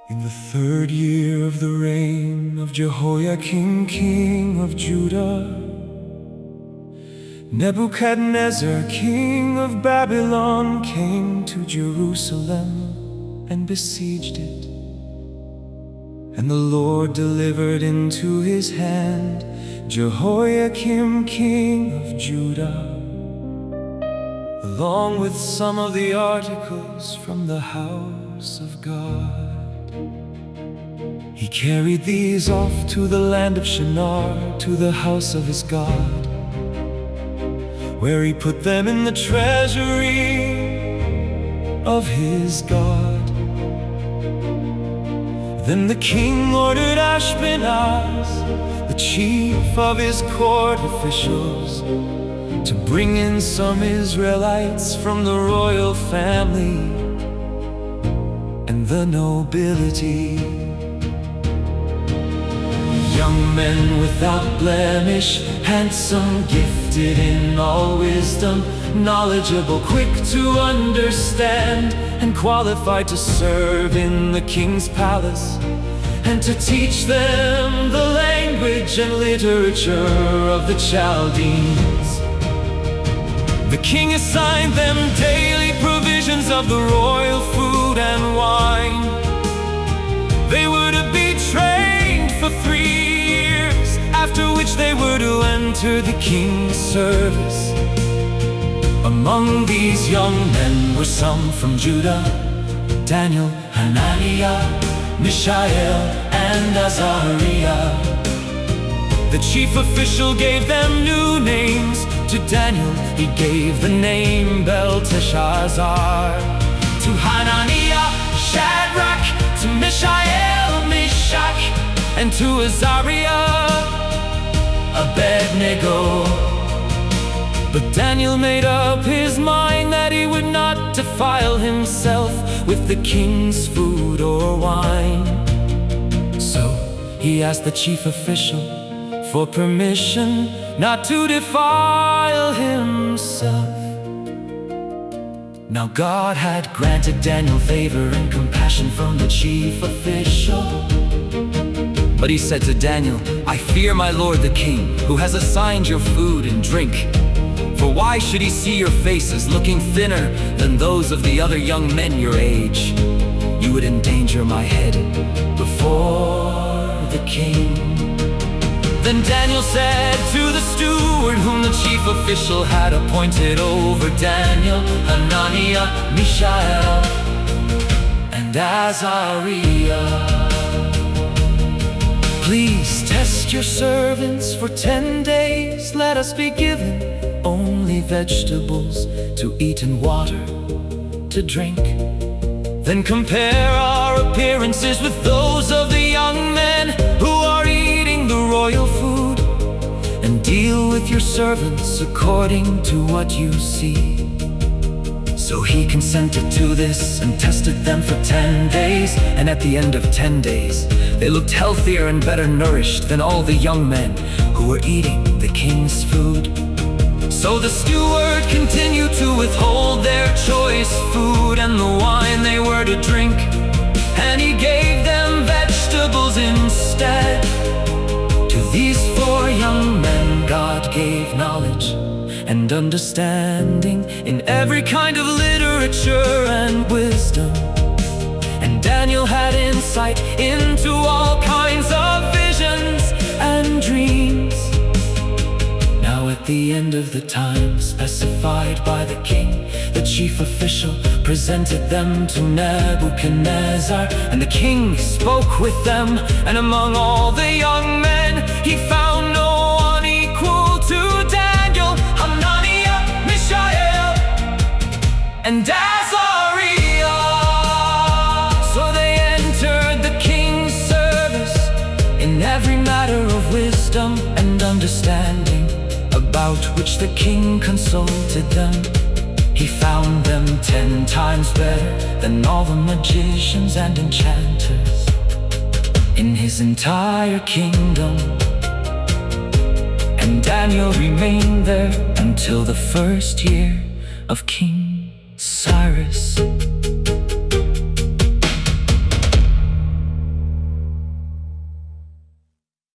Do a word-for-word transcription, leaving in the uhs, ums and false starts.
In the third year of the reign of Jehoiakim, king of Judah, Nebuchadnezzar, king of Babylon, came to Jerusalem and besieged it. And the Lord delivered into his hand Jehoiakim, king of Judah, along with some of the articles from the house of God. He carried these off to the land of Shinar, to the house of his God, where he put them in the treasury of his God. Then the king ordered Ashpenaz, the chief of his court officials, to bring in some Israelites from the royal family and the nobility, young men without blemish, handsome, gifted in all wisdom, knowledgeable, quick to understand, and qualified to serve in the king's palace, and to teach them the language and literature of the Chaldeans. The king assigned them daily provisions of the royal food and wine. They were to be trained for three years, after which they were to enter the king's service. Among these young men were some from Judah: Daniel, Hananiah, Mishael, and Azariah. The chief official gave them new names. To Daniel he gave the name Belteshazzar, to Hananiah, Shadrach, to Mishael, Meshach, and to Azariah, Abednego. But Daniel made up his mind that he would not defile himself with the king's food or wine. So he asked the chief official for permission not to defile himself. Now God had granted Daniel favor and compassion from the chief official, but he said to Daniel, "I fear my lord the king, who has assigned your food and drink. For why should he see your faces looking thinner than those of the other young men your age? You would endanger my head before the king." Then Daniel said to the steward whom the chief official had appointed over Daniel, Hananiah, Mishael, and Azariah, "Please test your servants for ten days. Let us be given only vegetables to eat and water to drink. Then compare our appearances with those of the young men who are eating the royal food, and deal with your servants according to what you see." So he consented to this and tested them for ten days, and at the end of ten days they looked healthier and better nourished than all the young men who were eating the king's food. So the steward continued to withhold their choice food and the wine they were to drink, and he gave them vegetables instead. To these four young men God gave knowledge and understanding in every kind of literature and wisdom. And Daniel had insight into all kinds of visions and dreams. Now at the end of the time specified by the king, the chief official presented them to Nebuchadnezzar, and the king spoke with them, and among all the young men he found no one equal to Daniel, Hananiah, Mishael, and Azariah. So they entered the king's service in every matter of wisdom and understanding, about which the king consulted them. He found them ten times better than all the magicians and enchanters in his entire kingdom. And Daniel remained there until the first year of King Cyrus.